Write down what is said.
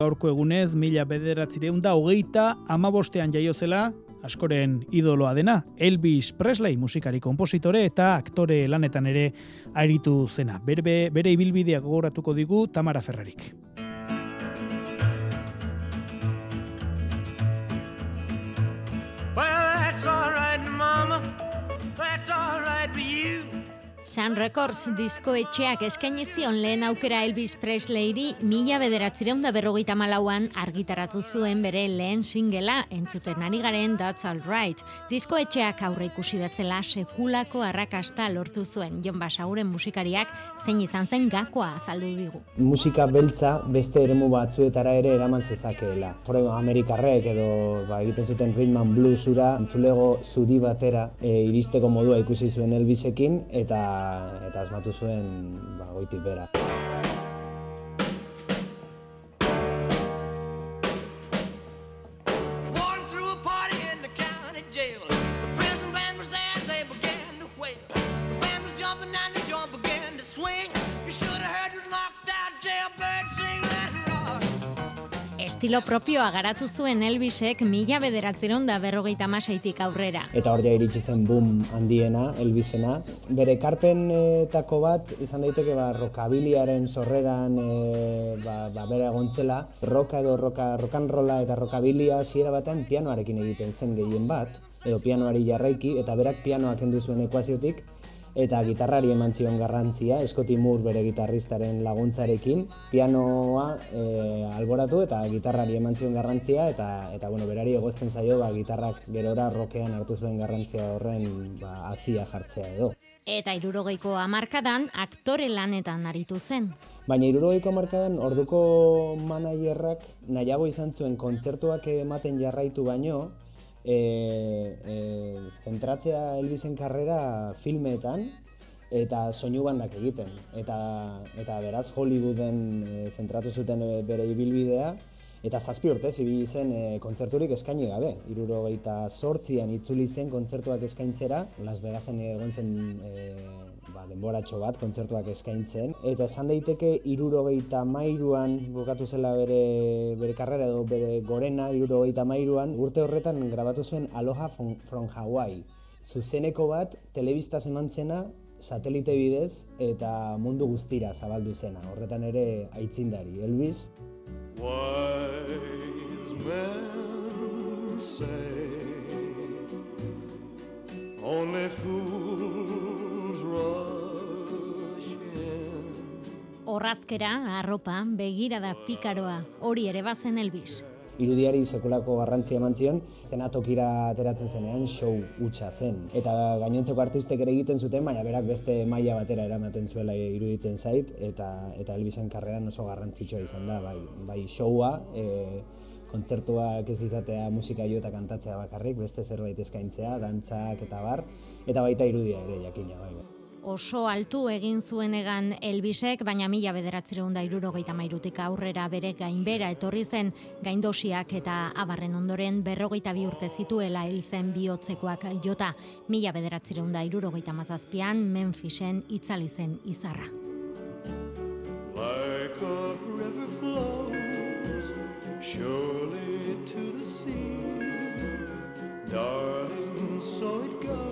Gaurko egunez, 1985 jaio zela, askoren idoloa dena, Elvis Presley musikari konpositore eta aktore lanetan ere aritu zena. Bere ibilbidea gogoratuko digu Tamara Ferrarik. Sun Records diskoetxeak eskaini zion lehen aukera Elvis Presleyri 1954an argitaratu zuen bere lehen singela entzuten ari garen That's All Right. Diskoetxeak aurre ikusi bezala sekulako arrakasta lortu zuen. Jon Basauren musikariak zein izan zen gakoa azaldu digu. Musika beltza beste eremu batzuetara ere eraman zezakeela. Amerikarrek edo egiten zuten rhythm and bluesura entzulego zuri batera iristeko modua ikusi zuen Elvisekin eta asmatu zuen goitik bera. Estilo propioa garatu zuen Elvisek 1956tik aurrera. Eta hor ja iritsi zen boom handiena, Elvisena. Bere ekarpenetako bat izan daiteke rockabiliaren sorreran bere egontzela. Rock and rolla eta rockabilia hasiera batean pianoarekin egiten zen gehien bat, edo pianoari jarraiki, eta berak pianoak kendu zuen ekuaziotik, eta gitarrari eman zion garrantzia, Scotty Moore bere gitarristaren laguntzarekin, pianoa alboratu eta gitarrari eman zion garrantzia, eta berari egozten zaio gitarrak gerora rockean hartu zuen garrantzia horren hasia jartzea edo. Eta 60ko hamarkadan aktore lanetan aritu zen. Baina 60ko hamarkadan orduko managerrak nahiago izan zuen kontzertuak ematen jarraitu baino, zentratzea Elvisen karrera filmeetan eta soinu bandak egiten. Eta beraz Hollywooden zentratu zuten bere ibilbidea, eta 7 urtez ibili zen kontzerturik eskaini gabe. 78an itzuli zen kontzertuak eskaintzera, Las Vegasen egon zen denboratxo bat kontzertuak eskaintzen, eta esan daiteke 73an bukatu zela bere karrera edo bere gorena 73an, urte horretan grabatu zuen Aloha from Hawaii. Zuzeneko bat telebistaz eman zena, satelite bidez eta mundu guztira zabaldu zena. Horretan ere aitzindari Elvis. Wise men say only fools rush in. Orrazkera, arropa, begirada pikaroa, hori ere bazen Elvis. Irudiari sekulako garrantzia eman zion, eszenatokira ateratzen zenean show hutsa zen. Eta gainontzeko artistek ere egiten zuten, baina berak beste maila batera eramaten zuela iruditzen zait, eta Elvisen karreran oso garrantzitsua izan da, bai showa, kontzertuak ez izatea musika jo eta kantatzea bakarrik, beste zerbait eskaintzea, dantzak eta bar, eta baita irudia ere jakina, bai. Oso altu egin zuen egan Elvisek, baina 1973tik aurrera bere gainbera etorri zen, gaindosiak eta abarren ondoren 42 urte zituela hil zen bihotzekoak jota. 1977an Memphisen itzali zen izarra. Like a river flows surely to the sea, darling, so it goes.